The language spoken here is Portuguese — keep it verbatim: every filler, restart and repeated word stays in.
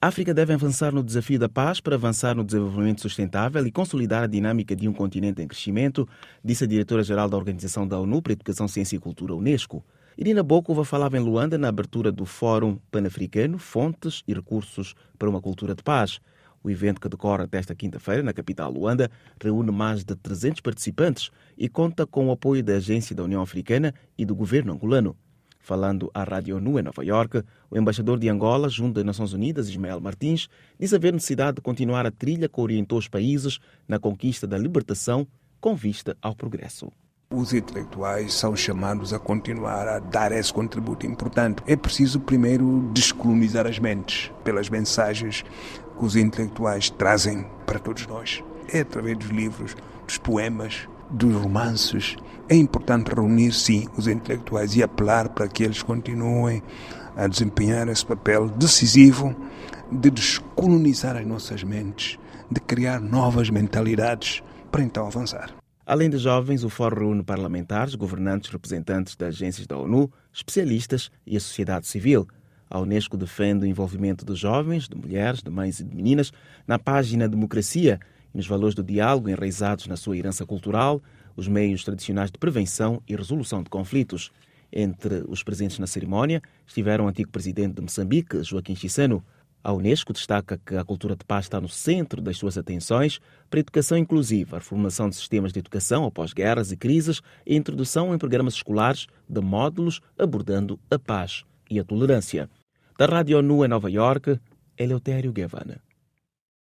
A África deve avançar no desafio da paz para avançar no desenvolvimento sustentável e consolidar a dinâmica de um continente em crescimento, disse a diretora-geral da Organização da ONU para a Educação, Ciência e Cultura, Unesco. Irina Bokova falava em Luanda na abertura do Fórum Pan-Africano Fontes e Recursos para uma Cultura de Paz. O evento, que decorre até esta quinta-feira na capital Luanda, reúne mais de trezentos participantes e conta com o apoio da Agência da União Africana e do governo angolano. Falando à Rádio ONU em Nova Iorque, o embaixador de Angola, junto às Nações Unidas, Ismael Martins, disse haver necessidade de continuar a trilha que orientou os países na conquista da libertação com vista ao progresso. Os intelectuais são chamados a continuar a dar esse contributo importante. É preciso primeiro descolonizar as mentes pelas mensagens que os intelectuais trazem para todos nós. É através dos livros, dos poemas, dos romances. É importante reunir, sim, os intelectuais e apelar para que eles continuem a desempenhar esse papel decisivo de descolonizar as nossas mentes, de criar novas mentalidades para então avançar. Além de jovens, o Fórum reúne parlamentares, governantes, representantes das agências da ONU, especialistas e a sociedade civil. A Unesco defende o envolvimento de jovens, de mulheres, de mães e de meninas na paz e na democracia e nos valores do diálogo enraizados na sua herança cultural, os meios tradicionais de prevenção e resolução de conflitos. Entre os presentes na cerimónia estiveram o antigo presidente de Moçambique, Joaquim Chissano. A Unesco destaca que a cultura de paz está no centro das suas atenções para a educação inclusiva, a reformulação de sistemas de educação após guerras e crises e a introdução em programas escolares de módulos abordando a paz e a tolerância. Da Rádio ONU em Nova Iorque, Eleutério Guevara.